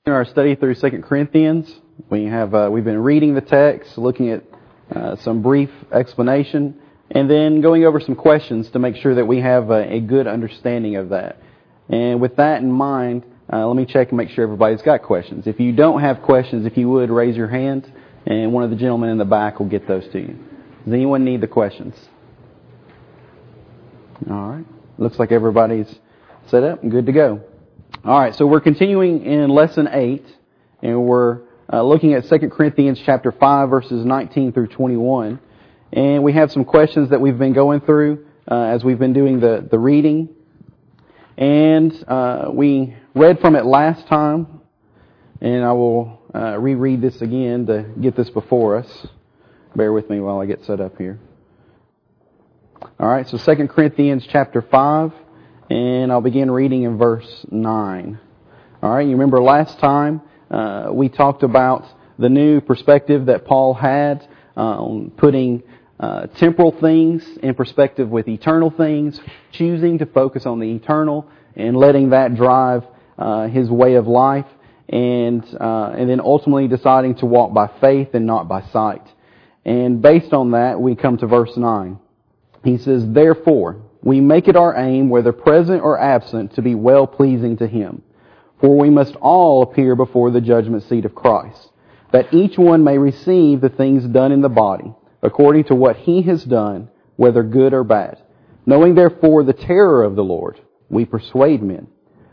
In our study through 2 Corinthians, we've been reading the text, looking at some brief explanation, and then going over some questions to make sure that we have a good understanding of that. And with that in mind, let me check and make sure everybody's got questions. If you don't have questions, if you would, raise your hand, and one of the gentlemen in the back will get those to you. Does anyone need the questions? All right. Looks like everybody's set up and good to go. All right, so we're continuing in Lesson 8, and we're looking at 2 Corinthians chapter 5, verses 19 through 21. And we have some questions that we've been going through as we've been doing the reading. And we read from it last time, and I will reread this again to get this before us. Bear with me while I get set up here. All right, so 2 Corinthians chapter 5. And I'll begin reading in verse 9. All right, you remember last time we talked about the new perspective that Paul had on putting temporal things in perspective with eternal things, choosing to focus on the eternal and letting that drive his way of life, and then ultimately deciding to walk by faith and not by sight. And based on that, we come to verse 9. He says, "Therefore, we make it our aim, whether present or absent, to be well-pleasing to Him. For we must all appear before the judgment seat of Christ, that each one may receive the things done in the body, according to what he has done, whether good or bad. Knowing therefore the terror of the Lord, we persuade men.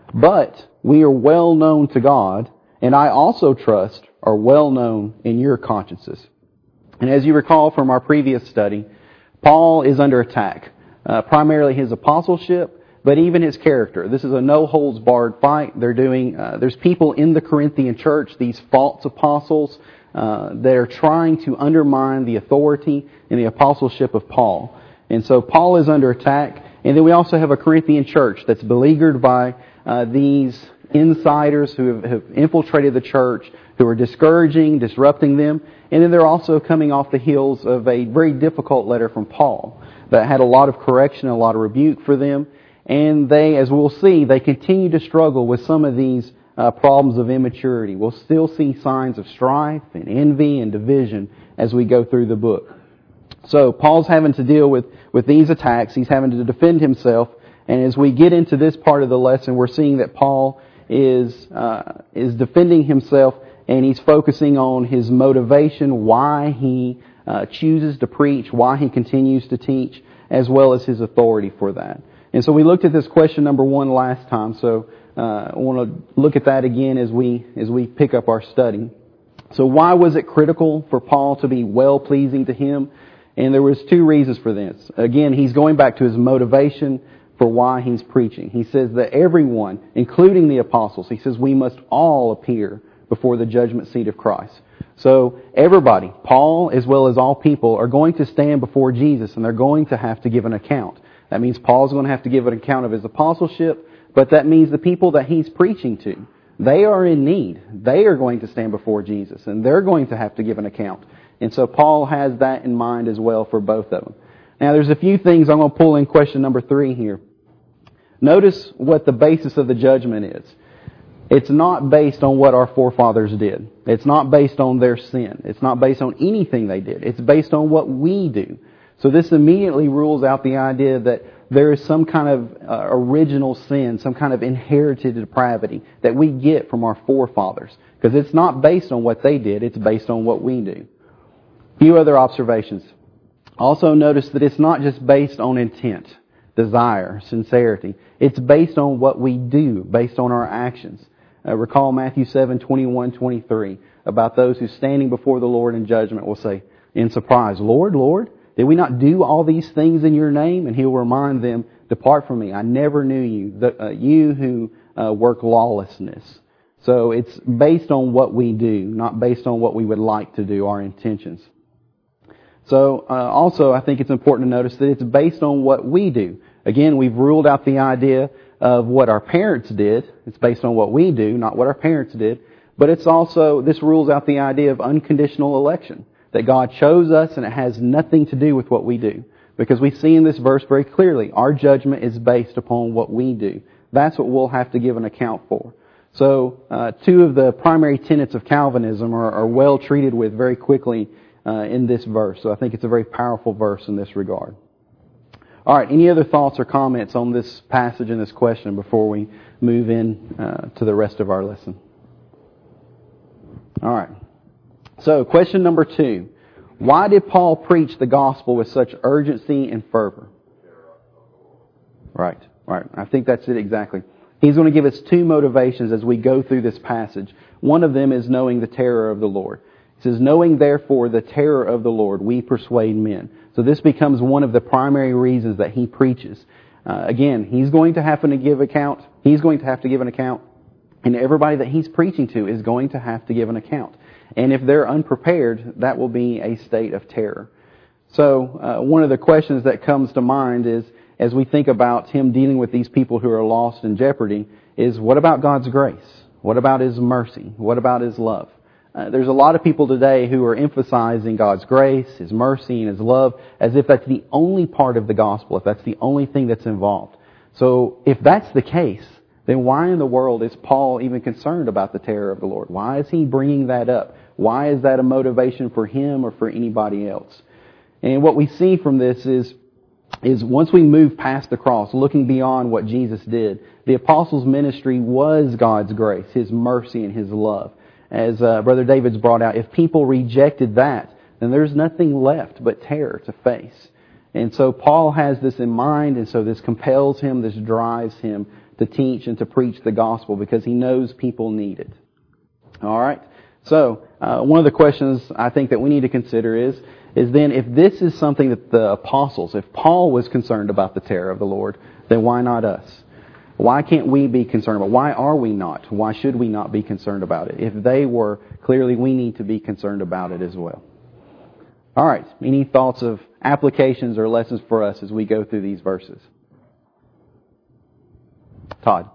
But we are well known to God, and I also trust are well known in your consciences." And as you recall from our previous study, Paul is under attack. Primarily his apostleship, but even his character. This is a no-holds-barred fight. There's people in the Corinthian church, these false apostles, that are trying to undermine the authority and the apostleship of Paul. And so Paul is under attack. And then we also have a Corinthian church that's beleaguered by these insiders who have infiltrated the church, who are discouraging, disrupting them. And then they're also coming off the heels of a very difficult letter from Paul that had a lot of correction, a lot of rebuke for them. And they, as we'll see, they continue to struggle with some of these problems of immaturity. We'll still see signs of strife and envy and division as we go through the book. So Paul's having to deal with these attacks. He's having to defend himself. And as we get into this part of the lesson, we're seeing that Paul is defending himself, and he's focusing on his motivation, why he chooses to preach, why he continues to teach, as well as his authority for that. And so we looked at this question number 1 last time, so I want to look at that again as we pick up our study. So why was it critical for Paul to be well-pleasing to him? And there was 2 reasons for this. Again, he's going back to his motivation for why he's preaching. He says that everyone, including the apostles, he says we must all appear before the judgment seat of Christ. So everybody, Paul as well as all people, are going to stand before Jesus, and they're going to have to give an account. That means Paul's going to have to give an account of his apostleship, but that means the people that he's preaching to, they are in need. They are going to stand before Jesus, and they're going to have to give an account. And so Paul has that in mind as well for both of them. Now there's a few things I'm going to pull in question number 3 here. Notice what the basis of the judgment is. It's not based on what our forefathers did. It's not based on their sin. It's not based on anything they did. It's based on what we do. So this immediately rules out the idea that there is some kind of original sin, some kind of inherited depravity that we get from our forefathers. Because it's not based on what they did. It's based on what we do. A few other observations. Also notice that it's not just based on intent, desire, sincerity. It's based on what we do, based on our actions. Recall Matthew 7:21-23 about those who standing before the Lord in judgment will say in surprise, "Lord, Lord, did we not do all these things in your name?" And He'll remind them, "Depart from me, I never knew you, you who work lawlessness." So it's based on what we do, not based on what we would like to do, our intentions. So also I think it's important to notice that it's based on what we do. Again, we've ruled out the idea of what our parents did. It's based on what we do, not what our parents did. But it's also, this rules out the idea of unconditional election. That God chose us and it has nothing to do with what we do. Because we see in this verse very clearly, our judgment is based upon what we do. That's what we'll have to give an account for. So two of the primary tenets of Calvinism are well treated with very quickly in this verse. So I think it's a very powerful verse in this regard. All right, any other thoughts or comments on this passage and this question before we move in to the rest of our lesson? All right. So question number 2. Why did Paul preach the gospel with such urgency and fervor? Right. I think that's it exactly. He's going to give us 2 motivations as we go through this passage. One of them is knowing the terror of the Lord. He says, knowing therefore the terror of the Lord, we persuade men. So this becomes one of the primary reasons that he preaches. Again, he's going to have to give account. He's going to have to give an account. And everybody that he's preaching to is going to have to give an account. And if they're unprepared, that will be a state of terror. So one of the questions that comes to mind is, as we think about him dealing with these people who are lost in jeopardy, is what about God's grace? What about His mercy? What about His love? There's a lot of people today who are emphasizing God's grace, His mercy, and His love as if that's the only part of the gospel, if that's the only thing that's involved. So if that's the case, then why in the world is Paul even concerned about the terror of the Lord? Why is he bringing that up? Why is that a motivation for him or for anybody else? And what we see from this is once we move past the cross, looking beyond what Jesus did, the apostles' ministry was God's grace, His mercy, and His love. As Brother David's brought out, if people rejected that, then there's nothing left but terror to face. And so Paul has this in mind, and so this compels him, this drives him to teach and to preach the gospel because he knows people need it. All right? So one of the questions I think that we need to consider is then if this is something that the apostles, if Paul was concerned about the terror of the Lord, then why not us? Why can't we be concerned about it? Why are we not? Why should we not be concerned about it? If they were, clearly we need to be concerned about it as well. All right. Any thoughts of applications or lessons for us as we go through these verses? Todd.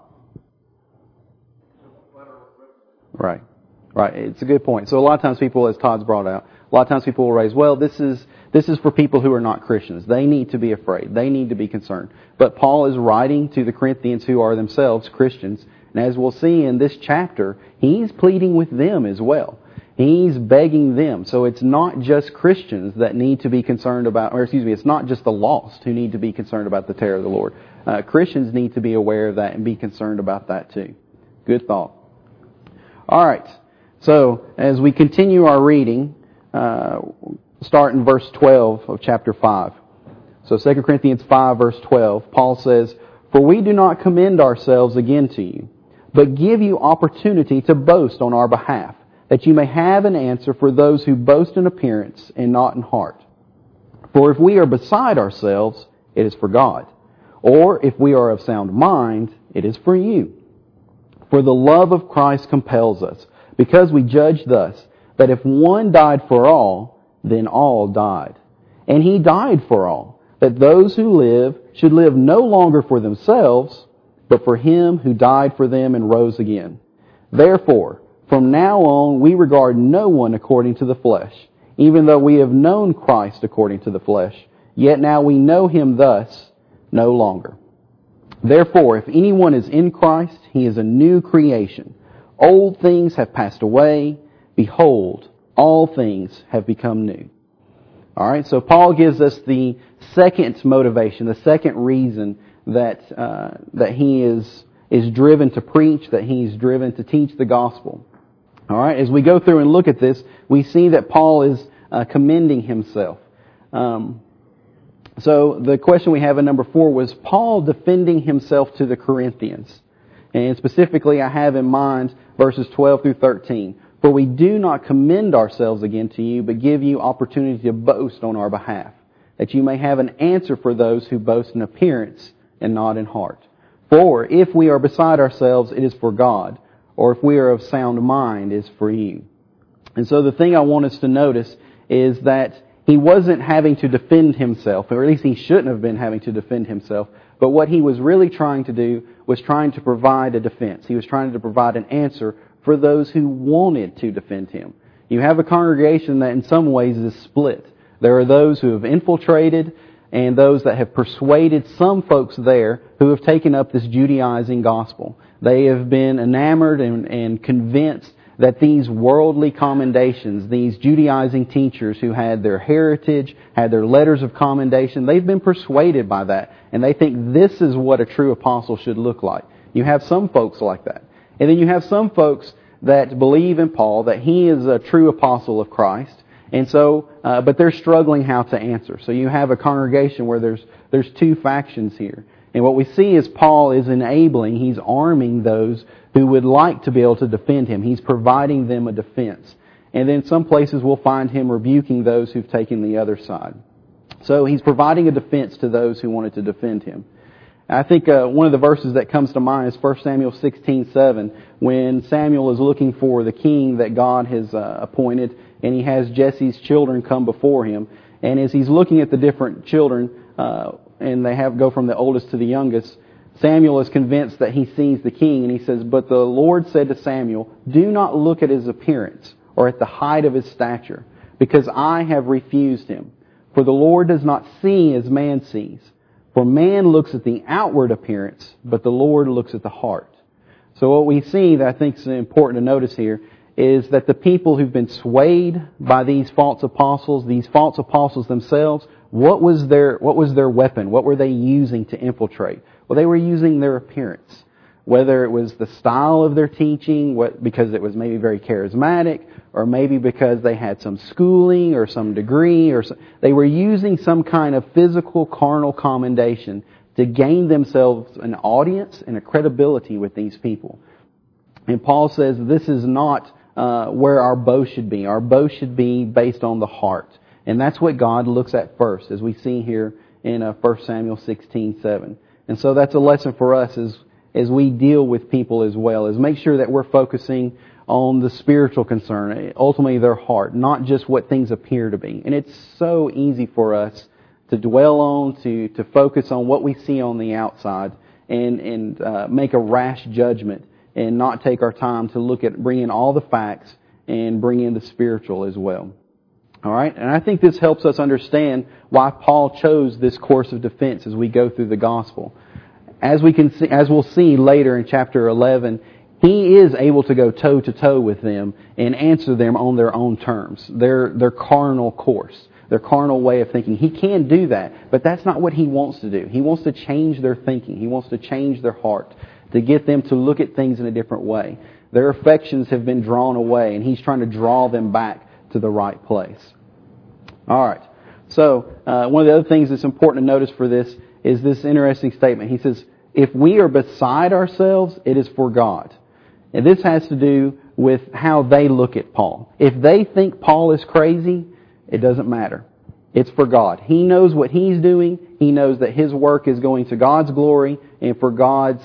Right. It's a good point. So a lot of times people, as Todd's brought out, a lot of times people will raise, well, this is for people who are not Christians. They need to be afraid. They need to be concerned. But Paul is writing to the Corinthians who are themselves Christians. And as we'll see in this chapter, he's pleading with them as well. He's begging them. So it's not just Christians that need to be concerned about, it's not just the lost who need to be concerned about the terror of the Lord. Christians need to be aware of that and be concerned about that too. Good thought. All right. So as we continue our reading, start in verse 12 of chapter 5. So 2 Corinthians 5 verse 12, Paul says, "For we do not commend ourselves again to you, but give you opportunity to boast on our behalf, that you may have an answer for those who boast in appearance and not in heart. For if we are beside ourselves, it is for God. Or if we are of sound mind, it is for you. For the love of Christ compels us, because we judge thus, that if one died for all, then all died. And He died for all, that those who live should live no longer for themselves, but for Him who died for them and rose again. Therefore, from now on we regard no one according to the flesh, even though we have known Christ according to the flesh, yet now we know Him thus no longer. Therefore, if anyone is in Christ, he is a new creation. Old things have passed away. Behold, all things have become new." All right, so Paul gives us the second motivation, the second reason that he is driven to preach, that he's driven to teach the gospel. All right, as we go through and look at this, we see that Paul is commending himself. So the question we have in number 4 was Paul defending himself to the Corinthians. And specifically, I have in mind verses 12 through 13. "For we do not commend ourselves again to you, but give you opportunity to boast on our behalf, that you may have an answer for those who boast in appearance and not in heart. For if we are beside ourselves, it is for God, or if we are of sound mind, it is for you." And so the thing I want us to notice is that he wasn't having to defend himself, or at least he shouldn't have been having to defend himself. But what he was really trying to do was trying to provide a defense. He was trying to provide an answer for those who wanted to defend him. You have a congregation that in some ways is split. There are those who have infiltrated and those that have persuaded some folks there who have taken up this Judaizing gospel. They have been enamored and convinced that these worldly commendations, these Judaizing teachers who had their heritage, had their letters of commendation, they've been persuaded by that. And they think this is what a true apostle should look like. You have some folks like that. And then you have some folks that believe in Paul, that he is a true apostle of Christ. And so, but they're struggling how to answer. So you have a congregation where there's two factions here. And what we see is Paul is enabling, he's arming those who would like to be able to defend him. He's providing them a defense. And then some places we'll find him rebuking those who've taken the other side. So he's providing a defense to those who wanted to defend him. I think one of the verses that comes to mind is 1 Samuel 16:7, when Samuel is looking for the king that God has appointed, and he has Jesse's children come before him. And as he's looking at the different children, and they go from the oldest to the youngest, Samuel is convinced that he sees the king, and he says, "But the Lord said to Samuel, do not look at his appearance or at the height of his stature, because I have refused him. For the Lord does not see as man sees. For man looks at the outward appearance, but the Lord looks at the heart." So what we see that I think is important to notice here is that the people who've been swayed by these false apostles themselves, what was their weapon? What were they using to infiltrate? Well, they were using their appearance. Whether it was the style of their teaching, because it was maybe very charismatic, or maybe because they had some schooling or some degree, they were using some kind of physical, carnal commendation to gain themselves an audience and a credibility with these people. And Paul says this is not where our boast should be. Our boast should be based on the heart. And that's what God looks at first, as we see here in 1 Samuel 16:7. And so that's a lesson for us as we deal with people as well, is make sure that we're focusing on the spiritual concern, ultimately their heart, not just what things appear to be. And it's so easy for us to dwell on, to focus on what we see on the outside and make a rash judgment and not take our time to look at bring in all the facts and bring in the spiritual as well. All right? And I think this helps us understand why Paul chose this course of defense as we go through the gospel. As we'll see later in chapter 11, he is able to go toe to toe with them and answer them on their own terms, their carnal course, their carnal way of thinking. He can do that, but that's not what he wants to do. He wants to change their thinking. He wants to change their heart, to get them to look at things in a different way. Their affections have been drawn away, and he's trying to draw them back to the right place. All right. So one of the other things that's important to notice for this is this interesting statement. He says, if we are beside ourselves, it is for God. And this has to do with how they look at Paul. If they think Paul is crazy, it doesn't matter. It's for God. He knows what he's doing. He knows that his work is going to God's glory and for God's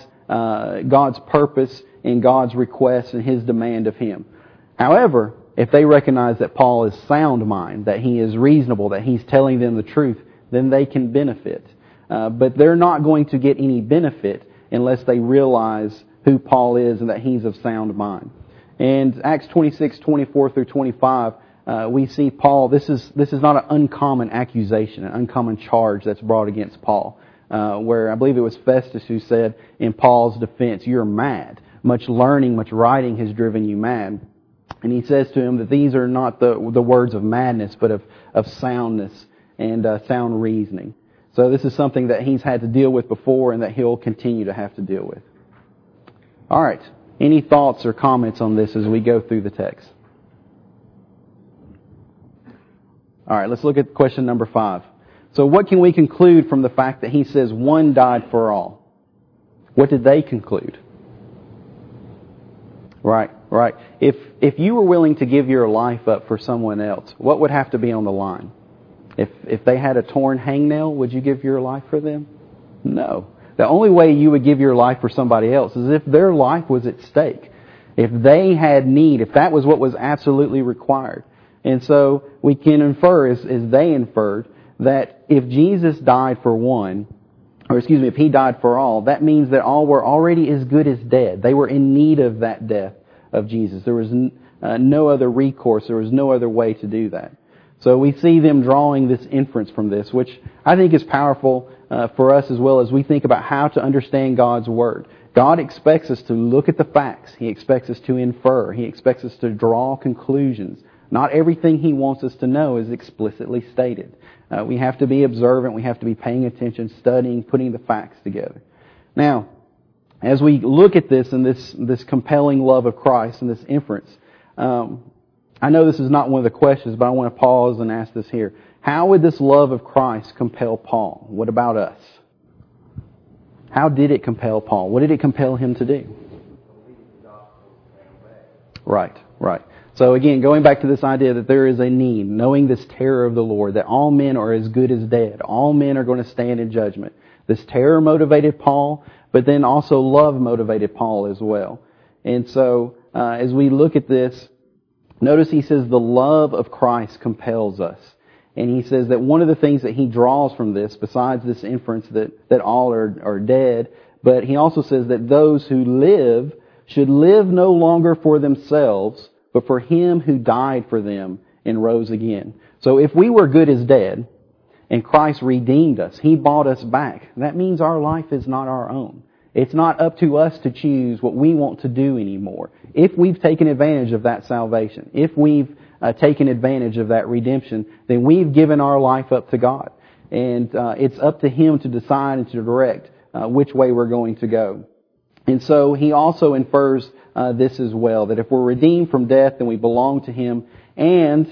purpose and God's request and his demand of him. However, if they recognize that Paul is sound mind, that he is reasonable, that he's telling them the truth, then they can benefit. But they're not going to get any benefit unless they realize who Paul is and that he's of sound mind. And Acts 26:24 through 25, we see Paul. This is not an uncommon accusation, an uncommon charge that's brought against Paul. Where I believe it was Festus who said in Paul's defense, "You're mad. Much learning, much writing has driven you mad." And he says to him that these are not the words of madness, but of soundness and sound reasoning. So this is something that he's had to deal with before and that he'll continue to have to deal with. All right. Any thoughts or comments on this as we go through the text? All right, let's look at question number 5. So what can we conclude from the fact that he says one died for all? What did they conclude? Right. If you were willing to give your life up for someone else, what would have to be on the line? If they had a torn hangnail, would you give your life for them? No. The only way you would give your life for somebody else is if their life was at stake. If they had need, if that was what was absolutely required. And so we can infer, as they inferred, that if Jesus died for one, if he died for all, that means that all were already as good as dead. They were in need of that death of Jesus. There was no other recourse. There was no other way to do that. So we see them drawing this inference from this, which I think is powerful for us as well as we think about how to understand God's Word. God expects us to look at the facts. He expects us to infer. He expects us to draw conclusions. Not everything He wants us to know is explicitly stated. We have to be observant. We have to be paying attention, studying, putting the facts together. Now, as we look at this and this compelling love of Christ and this inference, I know this is not one of the questions, but I want to pause and ask this here. How would this love of Christ compel Paul? What about us? How did it compel Paul? What did it compel him to do? Right. So again, going back to this idea that there is a need, knowing this terror of the Lord, that all men are as good as dead. All men are going to stand in judgment. This terror motivated Paul, but then also love motivated Paul as well. And so, as we look at this, notice he says the love of Christ compels us. And he says that one of the things that he draws from this, besides this inference that all are dead, but he also says that those who live should live no longer for themselves, but for Him who died for them and rose again. So if we were good as dead, and Christ redeemed us, He bought us back, that means our life is not our own. It's not up to us to choose what we want to do anymore. If we've taken advantage of that salvation, if we've taken advantage of that redemption, then we've given our life up to God. And it's up to Him to decide and to direct which way we're going to go. And so he also infers this as well, that if we're redeemed from death, then we belong to Him, and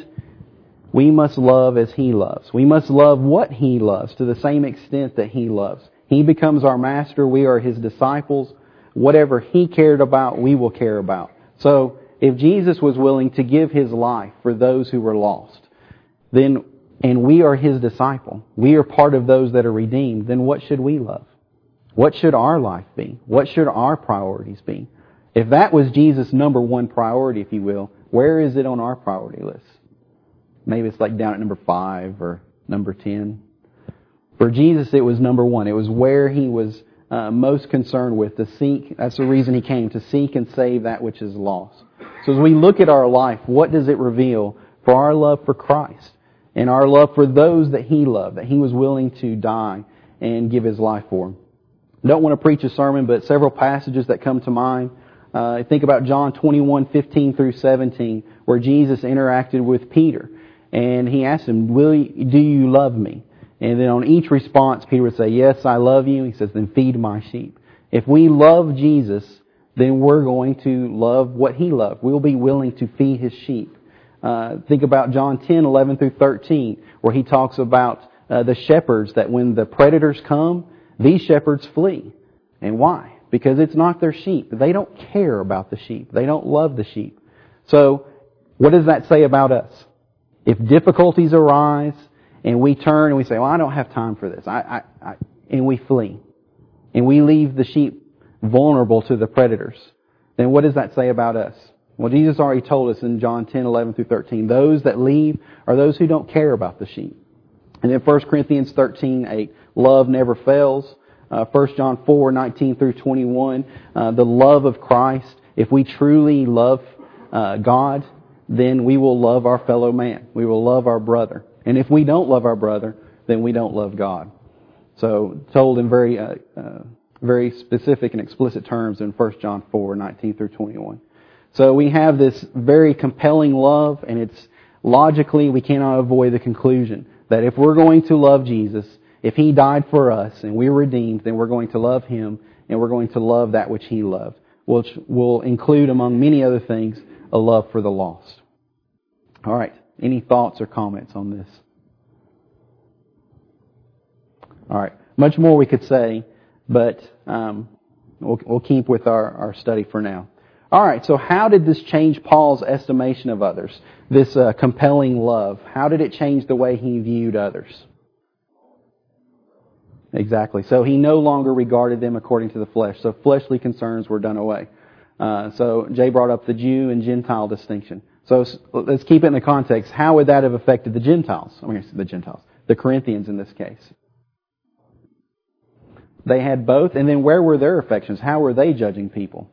we must love as He loves. We must love what He loves to the same extent that He loves. He becomes our master. We are His disciples. Whatever He cared about, we will care about. So if Jesus was willing to give His life for those who were lost, then, and we are His disciple, we are part of those that are redeemed, then what should we love? What should our life be? What should our priorities be? If that was Jesus' number one priority, if you will, where is it on our priority list? Maybe it's like down at number 5 or number 10. For Jesus, it was number 1. It was where He was most concerned with, to seek. That's the reason He came, to seek and save that which is lost. So as we look at our life, what does it reveal for our love for Christ and our love for those that He loved, that He was willing to die and give His life for? I don't want to preach a sermon, but several passages that come to mind. Think about John 21:15 through 17, where Jesus interacted with Peter. And He asked him, do you love me? And then on each response, Peter would say, yes, I love you. He says, then feed my sheep. If we love Jesus, then we're going to love what He loved. We'll be willing to feed His sheep. Think about John 10:11 through 13, where He talks about the shepherds, that when the predators come, these shepherds flee. And why? Because it's not their sheep. They don't care about the sheep. They don't love the sheep. So, what does that say about us? If difficulties arise and we turn and we say, well, I don't have time for this, and we flee, and we leave the sheep vulnerable to the predators, then what does that say about us? Well, Jesus already told us in John 10:11 through 13, those that leave are those who don't care about the sheep. And then 1 Corinthians 13:8, love never fails. 1 John 4:19 through 21, the love of Christ. If we truly love God, then we will love our fellow man. We will love our brother. And if we don't love our brother, then we don't love God. So, told in very specific and explicit terms in 1 John 4:19 through 21. So we have this very compelling love, and it's logically we cannot avoid the conclusion that if we're going to love Jesus, if He died for us and we're redeemed, then we're going to love Him and we're going to love that which He loved, which will include, among many other things, a love for the lost. All right. Any thoughts or comments on this? All right. Much more we could say, but we'll keep with our study for now. All right. So how did this change Paul's estimation of others? This compelling love. How did it change the way he viewed others? Exactly. So he no longer regarded them according to the flesh. So fleshly concerns were done away. So Jay brought up the Jew and Gentile distinction. So let's keep it in the context. How would that have affected the Gentiles? The Corinthians in this case. They had both. And then where were their affections? How were they judging people?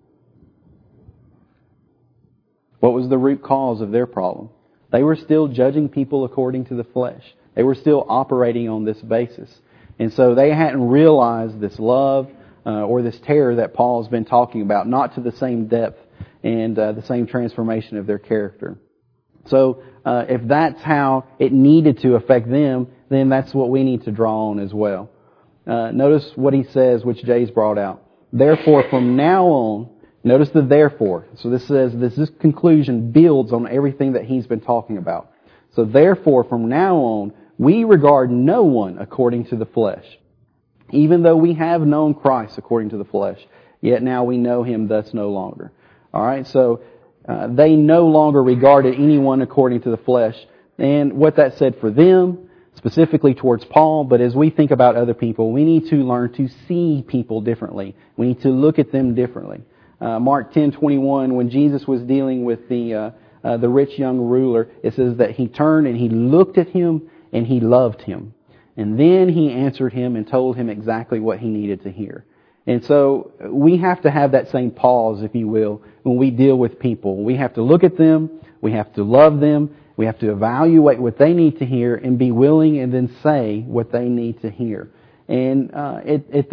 What was the root cause of their problem? They were still judging people according to the flesh. They were still operating on this basis. And so they hadn't realized this love or this terror that Paul's been talking about, not to the same depth and the same transformation of their character. So if that's how it needed to affect them, then that's what we need to draw on as well. Notice what he says, which Jay's brought out. Therefore, from now on, notice the therefore. So this says this conclusion builds on everything that he's been talking about. So therefore, from now on, we regard no one according to the flesh. Even though we have known Christ according to the flesh, yet now we know Him thus no longer. Alright, so they no longer regarded anyone according to the flesh. And what that said for them, specifically towards Paul, but as we think about other people, we need to learn to see people differently. We need to look at them differently. Mark 10:21, when Jesus was dealing with the rich young ruler, it says that He turned and He looked at him and He loved him. And then He answered him and told him exactly what he needed to hear. And so we have to have that same pause, if you will, when we deal with people. We have to look at them, we have to love them, we have to evaluate what they need to hear and be willing and then say what they need to hear. And at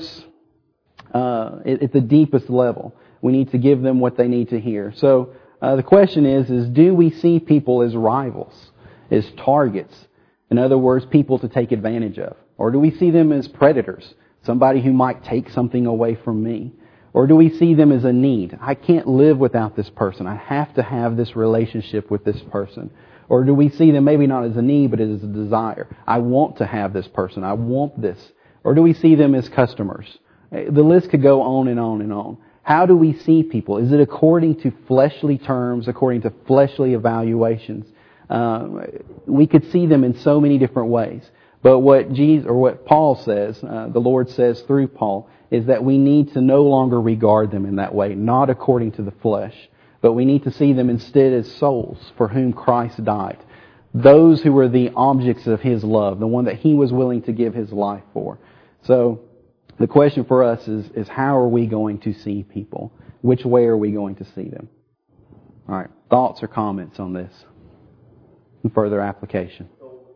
the deepest level, we need to give them what they need to hear. So the question is do we see people as rivals, as targets? In other words, people to take advantage of. Or do we see them as predators? Somebody who might take something away from me. Or do we see them as a need? I can't live without this person. I have to have this relationship with this person. Or do we see them maybe not as a need, but as a desire? I want to have this person. I want this. Or do we see them as customers? The list could go on and on and on. How do we see people? Is it according to fleshly terms, according to fleshly evaluations? We could see them in so many different ways. But what Paul says, the Lord says through Paul, is that we need to no longer regard them in that way, not according to the flesh, but we need to see them instead as souls for whom Christ died. Those who were the objects of His love, the one that He was willing to give His life for. So the question for us is how are we going to see people? Which way are we going to see them? All right, thoughts or comments on this? And further application.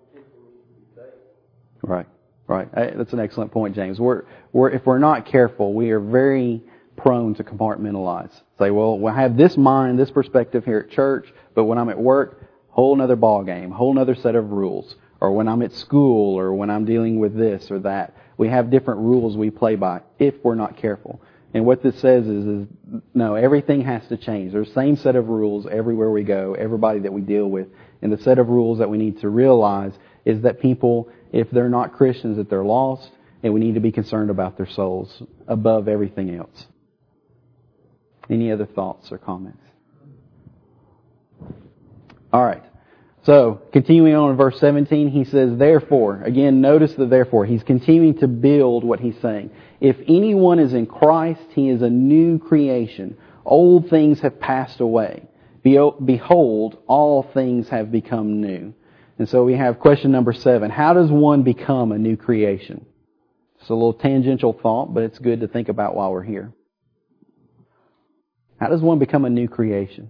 Right. That's an excellent point, James. If we're not careful, we are very prone to compartmentalize. Say, well, I have this mind, this perspective here at church, but when I'm at work, whole another ball game, whole another set of rules. Or when I'm at school, or when I'm dealing with this or that, we have different rules we play by if we're not careful. And what this says is no, everything has to change. There's the same set of rules everywhere we go, everybody that we deal with. And the set of rules that we need to realize is that people, if they're not Christians, that they're lost, and we need to be concerned about their souls above everything else. Any other thoughts or comments? All right. So, continuing on in verse 17, he says, therefore, again, notice the therefore. He's continuing to build what he's saying. If anyone is in Christ, he is a new creation. Old things have passed away. Behold, all things have become new. And so we have question number 7. How does one become a new creation? It's a little tangential thought, but it's good to think about while we're here. How does one become a new creation?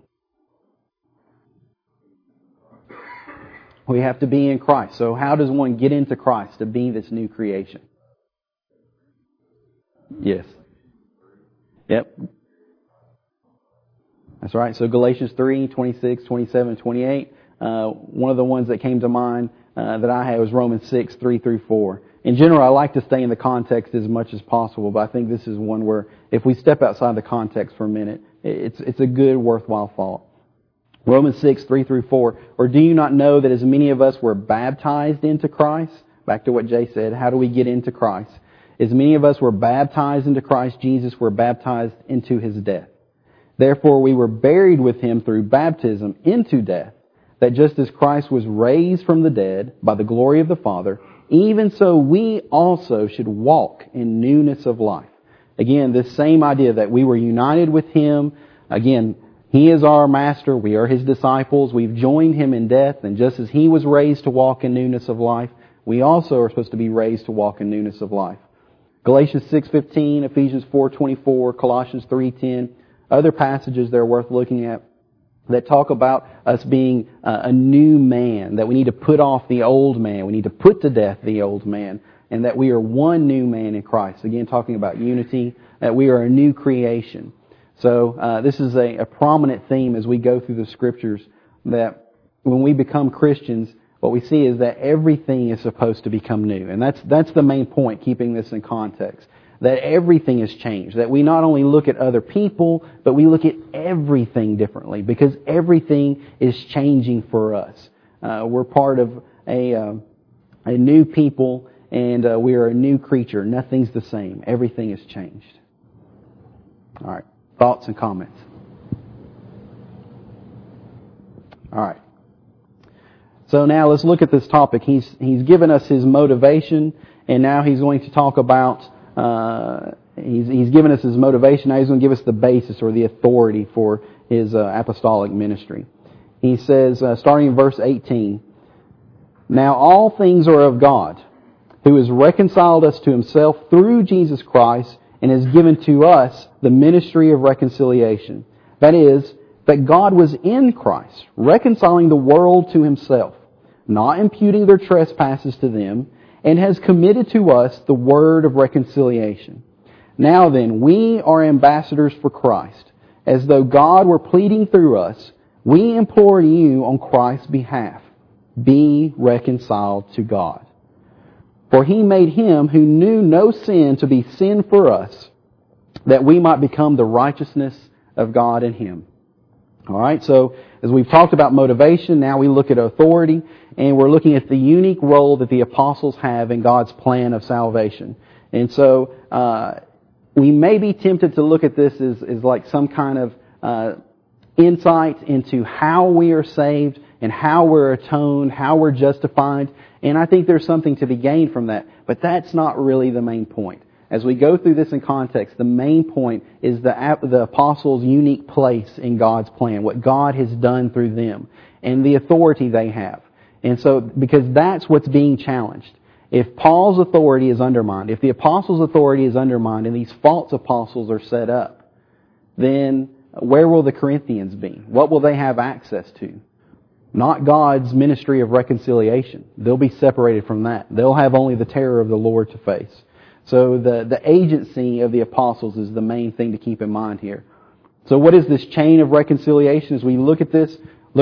We have to be in Christ. So how does one get into Christ to be this new creation? Yes. Yep. That's right. So Galatians 3, 26, 27, 28. One of the ones that came to mind that I had was Romans 6, 3 through 4. In general, I like to stay in the context as much as possible, but I think this is one where if we step outside the context for a minute, it's a good, worthwhile thought. Romans 6, 3 through 4. Or do you not know that as many of us were baptized into Christ? Back to what Jay said, how do we get into Christ? As many of us were baptized into Christ Jesus, were baptized into His death. Therefore we were buried with Him through baptism into death, that just as Christ was raised from the dead by the glory of the Father, even so we also should walk in newness of life. Again, this same idea that we were united with Him. Again, He is our master. We are His disciples. We've joined Him in death. And just as He was raised to walk in newness of life, we also are supposed to be raised to walk in newness of life. Galatians 6:15, Ephesians 4:24, Colossians 3:10, other passages that are worth looking at. that talk about us being a new man, that we need to put off the old man, we need to put to death the old man, and that we are one new man in Christ. Again, talking about unity, that we are a new creation. So this is a prominent theme as we go through the Scriptures, that when we become Christians, what we see is that everything is supposed to become new. And that's the main point, keeping this in context. That everything has changed. That we not only look at other people, but we look at everything differently, because everything is changing for us. We're part of a new people, and we are a new creature. Nothing's the same. Everything has changed. All right. Thoughts and comments? All right. So now let's look at this topic. He's given us his motivation, and now he's going to talk about, he's given us his motivation, now he's going to give us the basis or the authority for his apostolic ministry. He says, starting in verse 18, "Now all things are of God, who has reconciled us to himself through Jesus Christ, and has given to us the ministry of reconciliation. That is, that God was in Christ, reconciling the world to himself, not imputing their trespasses to them, and has committed to us the word of reconciliation. Now then, we are ambassadors for Christ. As though God were pleading through us, we implore you on Christ's behalf, be reconciled to God. For he made him who knew no sin to be sin for us, that we might become the righteousness of God in him." All right, so as we've talked about motivation, now we look at authority, and we're looking at the unique role that the apostles have in God's plan of salvation. And so we may be tempted to look at this as like some kind of insight into how we are saved and how we're atoned, how we're justified. And I think there's something to be gained from that. But that's not really the main point. As we go through this in context, the main point is the apostles' unique place in God's plan, what God has done through them, and the authority they have. And so, because that's what's being challenged. If Paul's authority is undermined, if the apostles' authority is undermined, and these false apostles are set up, then where will the Corinthians be? What will they have access to? Not God's ministry of reconciliation. They'll be separated from that. They'll have only the terror of the Lord to face. So the agency of the apostles is the main thing to keep in mind here. So what is this chain of reconciliation? As we look at this,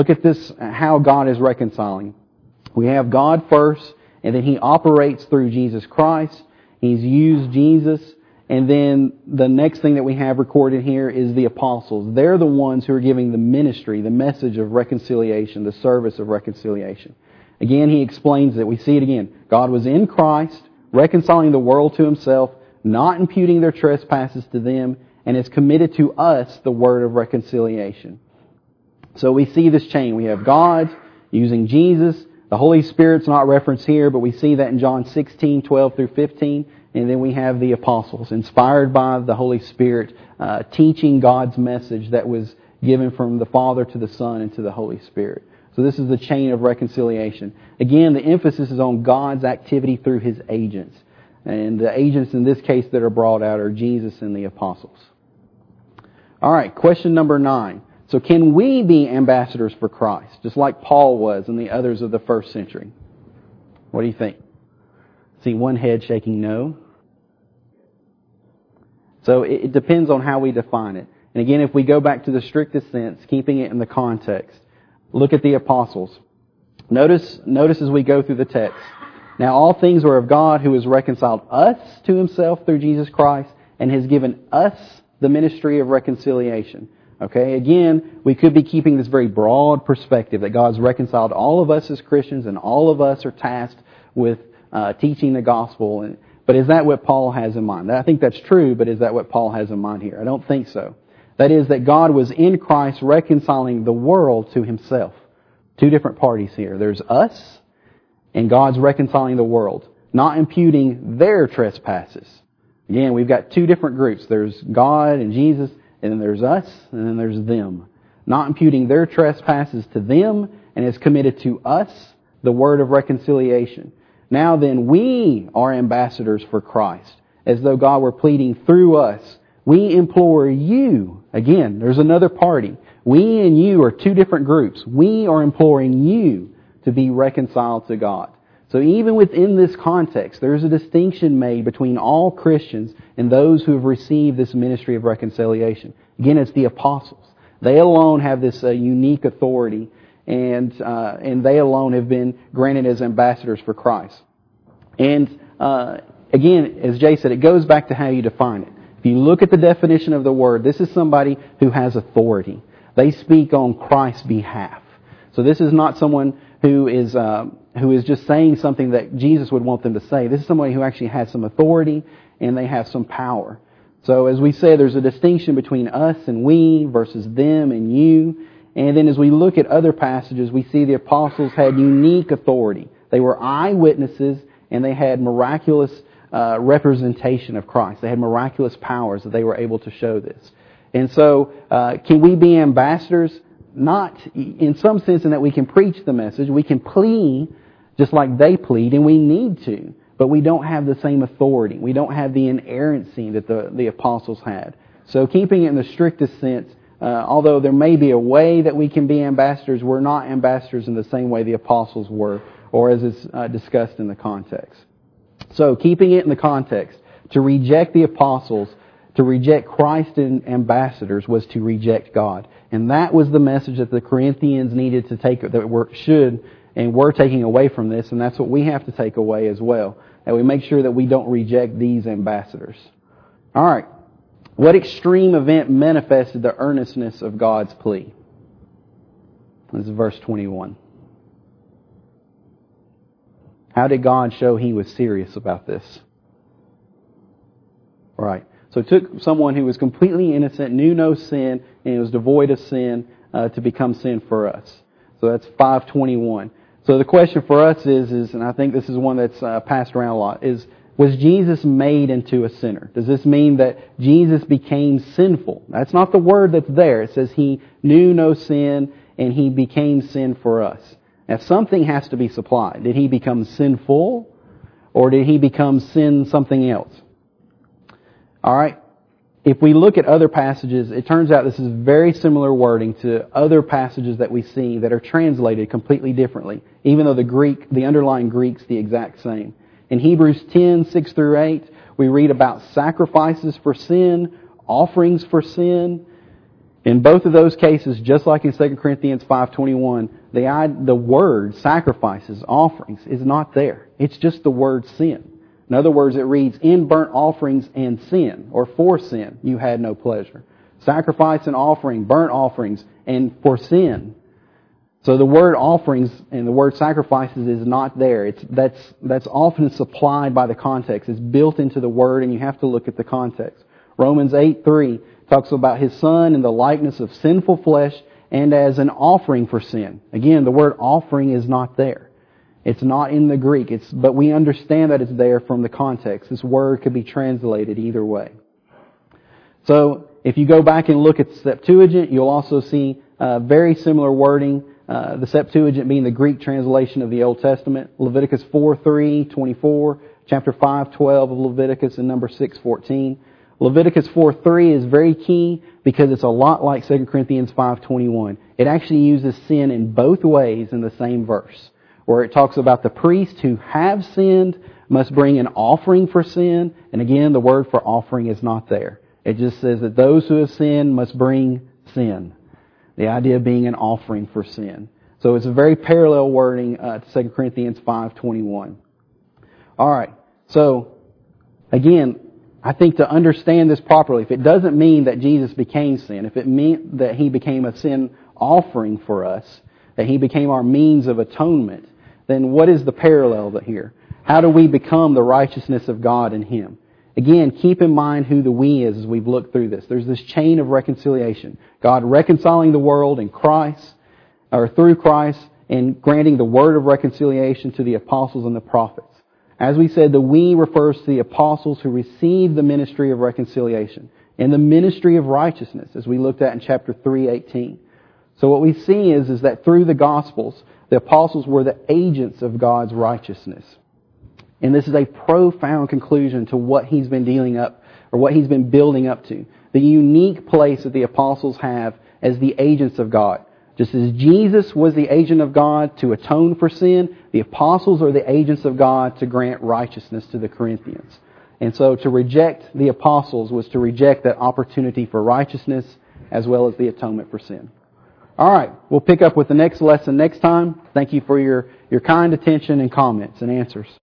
how God is reconciling. We have God first, and then He operates through Jesus Christ. He's used Jesus, and then the next thing that we have recorded here is the apostles. They're the ones who are giving the ministry, the message of reconciliation, the service of reconciliation. Again, He explains that. We see it again. God was in Christ, reconciling the world to Himself, not imputing their trespasses to them, and has committed to us the word of reconciliation. So we see this chain. We have God using Jesus. The Holy Spirit's not referenced here, but we see that in John 16, 12 through 15. And then we have the apostles, inspired by the Holy Spirit, teaching God's message that was given from the Father to the Son and to the Holy Spirit. So this is the chain of reconciliation. Again, the emphasis is on God's activity through His agents. And the agents in this case that are brought out are Jesus and the apostles. All right, question number 9. So can we be ambassadors for Christ, just like Paul was and the others of the first century? What do you think? See one head shaking no. So it depends on how we define it. And again, if we go back to the strictest sense, keeping it in the context, look at the apostles. Notice as we go through the text. Now all things are of God, who has reconciled us to Himself through Jesus Christ and has given us the ministry of reconciliation. Okay, again, we could be keeping this very broad perspective that God's reconciled all of us as Christians and all of us are tasked with teaching the gospel. But is that what Paul has in mind? I think that's true, but is that what Paul has in mind here? I don't think so. That is that God was in Christ reconciling the world to Himself. Two different parties here. There's us, and God's reconciling the world, not imputing their trespasses. Again, we've got two different groups. There's God and Jesus, and then there's us, and then there's them. Not imputing their trespasses to them, and has committed to us the word of reconciliation. Now then, we are ambassadors for Christ, as though God were pleading through us. We implore you, again, there's another party. We and you are two different groups. We are imploring you to be reconciled to God. So even within this context, there's a distinction made between all Christians and those who have received this ministry of reconciliation. Again, it's the apostles. They alone have this unique authority, and they alone have been granted as ambassadors for Christ. And again, as Jay said, it goes back to how you define it. If you look at the definition of the word, this is somebody who has authority. They speak on Christ's behalf. So this is not someone who is just saying something that Jesus would want them to say. This is somebody who actually has some authority and they have some power. So as we said, there's a distinction between us and we versus them and you. And then as we look at other passages, we see the apostles had unique authority. They were eyewitnesses and they had miraculous representation of Christ. They had miraculous powers that they were able to show this. And so, can we be ambassadors? Not in some sense in that we can preach the message. We can plead just like they plead, and we need to. But we don't have the same authority. We don't have the inerrancy that the apostles had. So keeping it in the strictest sense, although there may be a way that we can be ambassadors, we're not ambassadors in the same way the apostles were, or as is discussed in the context. So keeping it in the context, to reject the apostles, to reject Christ and ambassadors was to reject God. And that was the message that the Corinthians needed to take, that we're taking away from this, and that's what we have to take away as well. That we make sure that we don't reject these ambassadors. Alright. What extreme event manifested the earnestness of God's plea? This is verse 21. How did God show He was serious about this? Right. So it took someone who was completely innocent, knew no sin, and was devoid of sin to become sin for us. So that's 5:21. So the question for us is, and I think this is one that's passed around a lot, is, was Jesus made into a sinner? Does this mean that Jesus became sinful? That's not the word that's there. It says He knew no sin and He became sin for us. Now something has to be supplied. Did He become sinful, or did He become sin something else? Alright, if we look at other passages, it turns out this is very similar wording to other passages that we see that are translated completely differently, even though the underlying Greek's the exact same. In Hebrews 10:6-8, we read about sacrifices for sin, offerings for sin. In both of those cases, just like in 2 Corinthians 5:21, the word sacrifices, offerings, is not there. It's just the word sin. In other words, it reads, in burnt offerings and sin, or for sin, you had no pleasure. Sacrifice and offering, burnt offerings, and for sin. So the word offerings and the word sacrifices is not there. That's often supplied by the context. It's built into the word, and you have to look at the context. Romans 8:3 talks about His Son in the likeness of sinful flesh and as an offering for sin. Again, the word offering is not there. It's not in the Greek, but we understand that it's there from the context. This word could be translated either way. So, if you go back and look at the Septuagint, you'll also see very similar wording. The Septuagint being the Greek translation of the Old Testament. Leviticus 4:3-24, chapter 5:12 of Leviticus, and number 6:14. Leviticus 4:3 is very key because it's a lot like 2 Corinthians 5:21. It actually uses sin in both ways in the same verse, where it talks about the priests who have sinned must bring an offering for sin. And again, the word for offering is not there. It just says that those who have sinned must bring sin. The idea of being an offering for sin. So it's a very parallel wording to 2 Corinthians 5:21. Alright, so again, I think to understand this properly, if it doesn't mean that Jesus became sin, if it meant that He became a sin offering for us, that He became our means of atonement, then what is the parallel here? How do we become the righteousness of God in Him? Again, keep in mind who the we is as we've looked through this. There's this chain of reconciliation. God reconciling the world in Christ, or through Christ, and granting the word of reconciliation to the apostles and the prophets. As we said, the we refers to the apostles who received the ministry of reconciliation and the ministry of righteousness, as we looked at in chapter 3:18. So what we see is that through the Gospels, the apostles were the agents of God's righteousness. And this is a profound conclusion to what He's been building up to. The unique place that the apostles have as the agents of God. Just as Jesus was the agent of God to atone for sin, the apostles are the agents of God to grant righteousness to the Corinthians. And so to reject the apostles was to reject that opportunity for righteousness as well as the atonement for sin. All right, we'll pick up with the next lesson next time. Thank you for your kind attention and comments and answers.